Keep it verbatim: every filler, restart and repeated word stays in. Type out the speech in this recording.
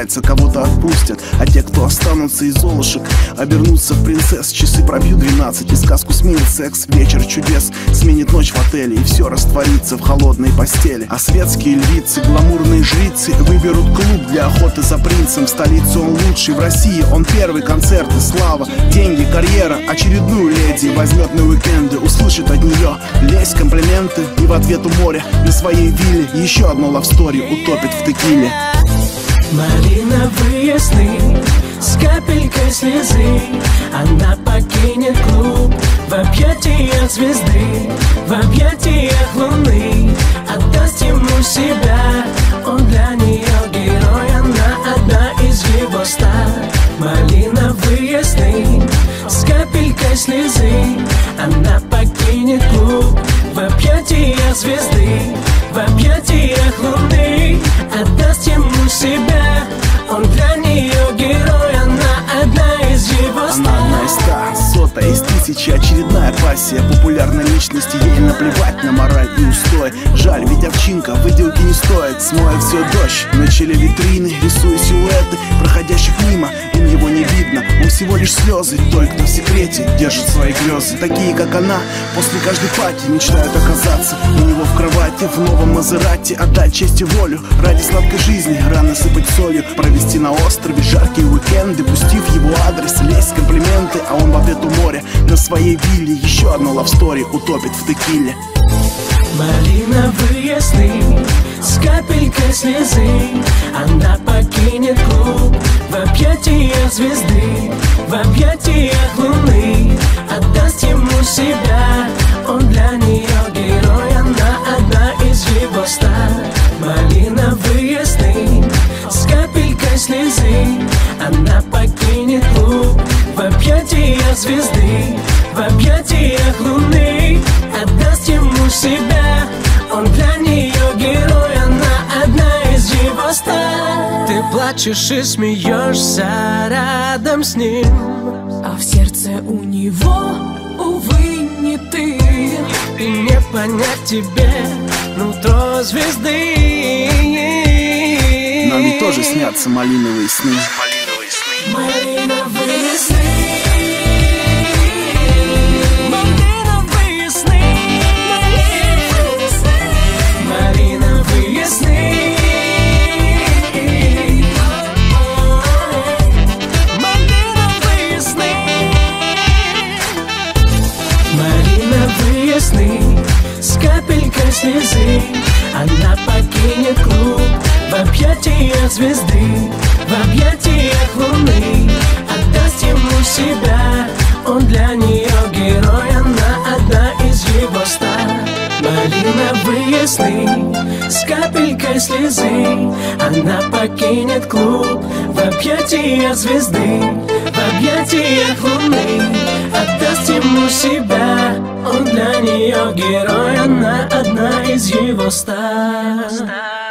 поменяется, кого-то отпустят, а те, кто останутся из золушек, обернутся в принцесс. Часы пробьют двенадцать, и сказку сменит секс. Вечер чудес сменит ночь в отеле, и все растворится в холодной постели. А светские львицы, гламурные жрицы выберут клуб для охоты за принцем. В столице он лучший, в России он первый. Концерты, слава, деньги, карьера. Очередную леди возьмет на уикенды, услышит от нее лезть, комплименты, и в ответ у моря на своей вилле еще одно лавстори утопит в текиле. Малиновые сны с капелькой слезы, она покинет клуб в объятиях звезды, в объятиях луны, отдаст ему себя. Он для нее герой, она одна из его ста. Малиновые сны с капелькой слезы, она покинет клуб в объятиях звезды, в объятиях луны, отдаст ему себя. Он для нее герой, она одна из его ста. Она одна из ста, сотая из тысячи, очередная пассия популярной личности. Ей наплевать на мораль и устой. Жаль, ведь овчинка выделки не стоит. Смоет все дождь, начали витрины, рисуя силуэты проходящих мимо. Им его не видно, он всего лишь слезы. Той, кто в секрете держит свои грезы. Такие, как она, после каждой пати мечтают оказаться у него в кровати, в новом Мазерати. Отдать честь и волю ради сладкой жизни, рано сыпать солью, провести на острове жаркие уикенды, пустив его адрес, лезть комплименты. А он в ответ у моря на своей вилле еще одно лавстори утопит в текиле. Малиновые сны с капелькой слезы, она покинет клуб в объятиях звезды, в объятиях луны, отдаст ему себя. Он для нее герой, она одна из его ста. Малиновые сны с капелькой слезы, она покинет клуб в объятиях звезды, в объятиях луны, отдаст ему себя. Он для нее герой, она одна из его ста. Ты плачешь и смеешься рядом с ним, а в сердце у него, увы, не ты. И не понять тебе нутро звезды. Нам ведь тоже снятся малиновые сны. Малиновые сны. Малиновые сны. Малиновые сны. Малиновые сны. Малиновые сны с капелькой слезы, она покинет клуб в объятиях звезды, в объятиях луны, отдаст ему себя. Он для нее герой, она одна из его ста. Малиновые сны с капелькой слезы, она покинет клуб в объятиях звезды, в объятиях луны, отдаст ему себя. Он для нее герой, она одна из его ста.